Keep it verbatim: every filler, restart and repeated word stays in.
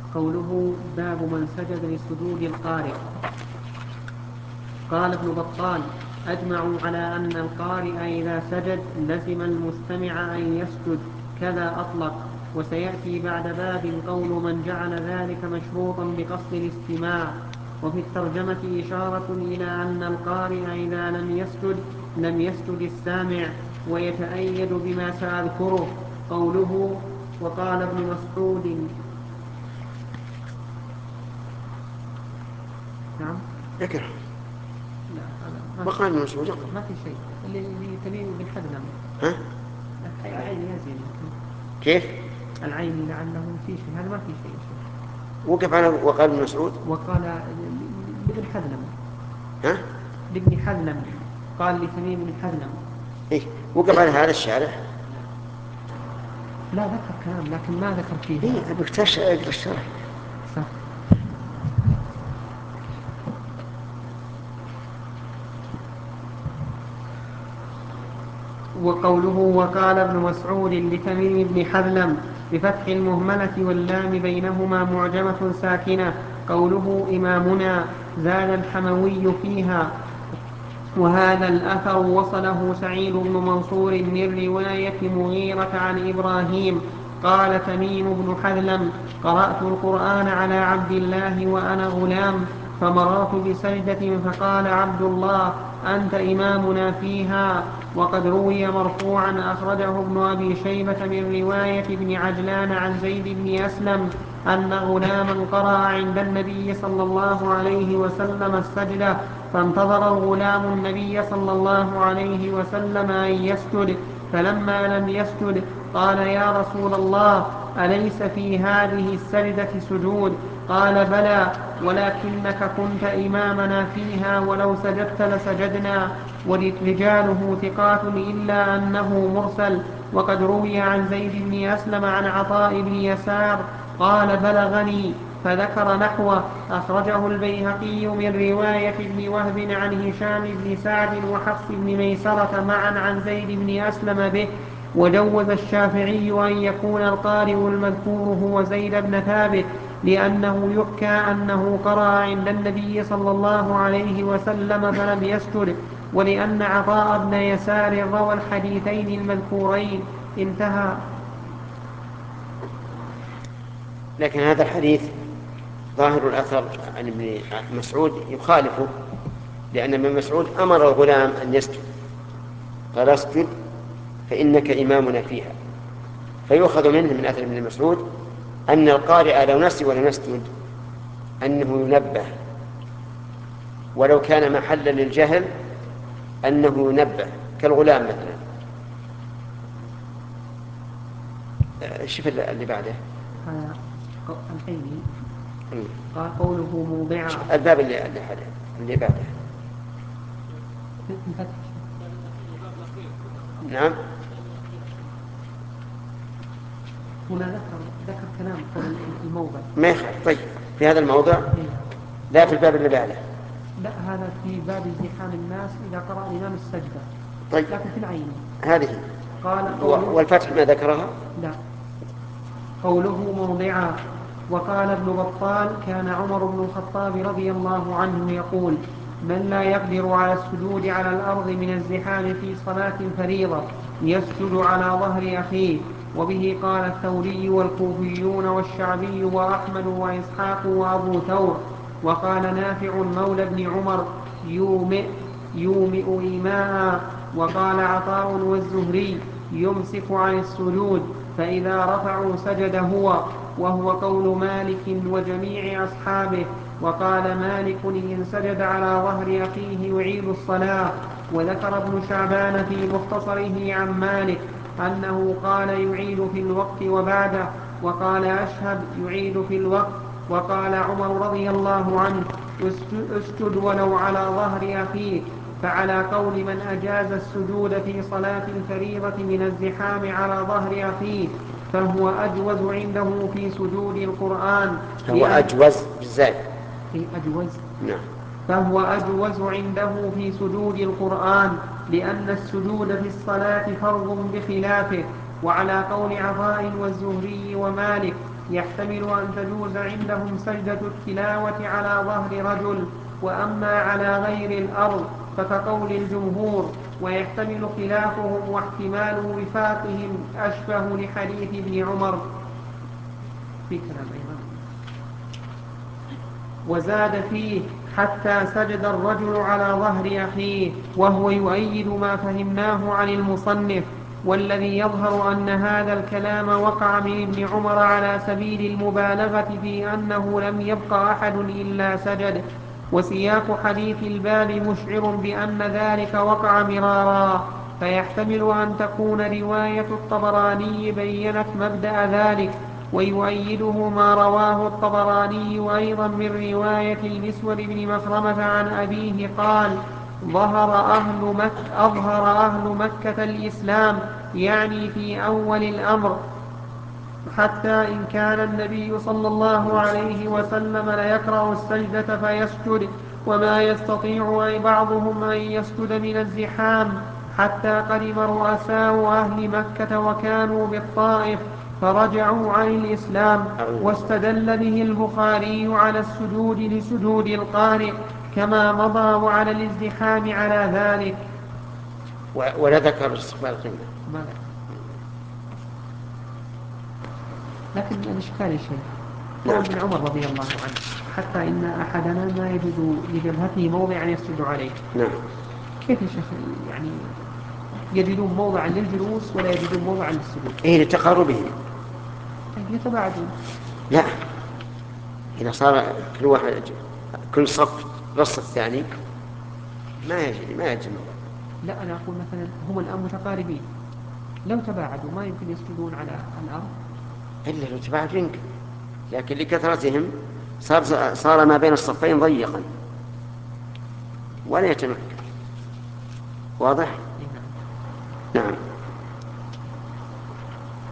قوله باب من سجد لسجود القارئ. قال ابن بطال أجمعوا على أن القارئ إذا سجد لزم المستمع أن يسجد كذا أطلق. وسيأتي بعد باب قول من جعل ذلك مشروطا بقصد الاستماع. وفي الترجمة إشارة إلى أن القارئ إذا لم يسجد لم يسجد السامع، ويتأيد بما سأذكره. قوله وقال ابن مسعود. نعم. ذكر لا هذا وقال ابن مسعود ما في شيء اللي اللي تميم بن حزم. ها؟ العين يزيد كيف؟ العين لعله في شيء، هذا ما في شيء. وقف على وقال ابن مسعود وقال لابن حزم. ها؟ لابن حزم قال لتميم بن حزم. إيه وقف على هذا الشارح. لا ذكر كلام لكن ما ذكر فيه. إيه أبغى اقرأ الشرح. صح. وقوله وقال ابن مسعود لتميم بن حزم بفتح المهملة واللام بينهما معجمة ساكنة. قوله إمامنا زاد الحموي فيها. وهذا الأثر وصله سعيد بن منصور من رواية مغيرة عن إبراهيم قال تميم بن حزم قرأت القرآن على عبد الله وأنا غلام فمررت بسجدة فقال عبد الله أنت إمامنا فيها. وقد روي مرفوعا أخرجه ابن أبي شيبة من رواية ابن عجلان عن زيد بن أسلم أن غلاما قرأ عند النبي صلى الله عليه وسلم السجدة فانتظر الغلام النبي صلى الله عليه وسلم أن يسجد، فلما لم يسجد قال يا رسول الله أليس في هذه السجدة سجود؟ قال بلى ولكنك كنت إمامنا فيها ولو سجدت لسجدنا. ورجاله ثقات إلا أنه مرسل. وقد روي عن زيد بن أسلم عن عطاء بن يسار قال بلغني فذكر نحوه. أخرجه البيهقي من رواية ابن وهب عن هشام بن سعد وحفص بن ميسرة معا عن زيد بن أسلم به. وجوز الشافعي أن يكون القارئ المذكور هو زيد بن ثابت لأنه يحكى أنه قرأ عند النبي صلى الله عليه وسلم فلم يسجد، ولأن عطاء بن يسار روى الحديثين المذكورين. انتهى. لكن هذا الحديث ظاهر الأثر عن ابن مسعود يخالفه، لأن ابن مسعود أمر الغلام أن يسجد قال اسجد فإنك إمامنا فيها، فيؤخذ منه من أثر ابن مسعود أن القارئ لو نسي ولم يسجد أنه ينبه، ولو كان محلا للجهل أنه ينبه كالغلام مثلا. شوف اللي بعده الحيني قال قوله موضعا الباب اللي اللي حدا اللي بعده. نعم هنا ذكر ذكر كلام قول الموضع ما يخالف. طيب في هذا الموضع لا في الباب اللي بعده. لا هذا في باب ازدحام الناس إذا قرأ الإمام السجدة. طيب لكن في العين هذه قال والفتح ما ذكرها. لا قوله موضعا. وقال ابن بطال كان عمر بن الخطاب رضي الله عنه يقول من لا يقدر على السجود على الأرض من الزحام في صلاة الفريضة يسجد على ظهر أخيه. وبه قال الثوري والكوفيون والشعبي وأحمد وإسحاق وأبو ثور. وقال نافع مولى بن عمر يومئ, يومئ إيماء. وقال عطاء والزهري يمسك عن السجود فإذا رفعوا سجد هو، وهو قول مالك وجميع أصحابه. وقال مالك إن سجد على ظهر أخيه يعيد الصلاة. وذكر ابن شعبان في مختصره عن مالك أنه قال يعيد في الوقت وبعده، وقال أشهب يعيد في الوقت. وقال عمر رضي الله عنه اسجد ولو على ظهر أخيك. فعلى قول من أجاز السجود في صلاة الفريضة من الزحام على ظهر أخيه فهو أجوز عنده في سجود القرآن. هو أجوز بالزاد. أجوز نعم. فهو أجوز عنده في سجود القرآن لأن السجود في الصلاة فرض بخلافه. وعلى قول عطاء والزهري ومالك يحتمل أن تجوز عندهم سجدة التلاوة على ظهر رجل، وأما على غير الأرض فكقول الجمهور، ويحتمل خلافهم واحتمال وفاقهم أشبه لحديث ابن عمر. في كلام أيضا وزاد فيه حتى سجد الرجل على ظهر أخيه، وهو يؤيد ما فهمناه عن المصنف، والذي يظهر أن هذا الكلام وقع من ابن عمر على سبيل المبالغة في أنه لم يبق أحد إلا سجد، وسياق حديث الباب مشعر بأن ذلك وقع مرارا، فيحتمل أن تكون رواية الطبراني بيّنت مبدأ ذلك، ويؤيده ما رواه الطبراني أيضا من رواية المسور بن مخرمة عن أبيه قال: ظهر أهل مكة أظهر أهل مكة الإسلام، يعني في أول الأمر، حتى إن كان النبي صلى الله عليه وسلم ليكره السجدة فيسجد، وما يستطيع أي بعضهم أن يسجد من الزحام، حتى قدم رؤساء أهل مكة وكانوا بالطائف فرجعوا عن الإسلام، واستدل به البخاري على السجود لسجود القارئ كما مضى، وعلى الازدحام على ذلك. ولا ذكر استقبال القبلة. لكن الإشكال شيء هو نعم. ابن عمر رضي الله عنه حتى إن أحدنا ما يجد لجبهته موضعا يسجد عليه. نعم. كيف يا شيخ يعني يجدون موضعا للجلوس ولا يجدون موضعا للسجود؟ إيه لتقاربهم. يتباعدون. لا، إذا صار كل واحد كل صف نص الثاني ما يجي ما يجي موضع. لا، أنا أقول مثلا هم الآن متقاربين، لو تباعدوا ما يمكن يسجدون على الأرض. إلا لو تباعدوا يمكن، لكن لكثرتهم صار صار ما بين الصفين ضيقا ولا يتمكن. واضح؟ نعم. نعم.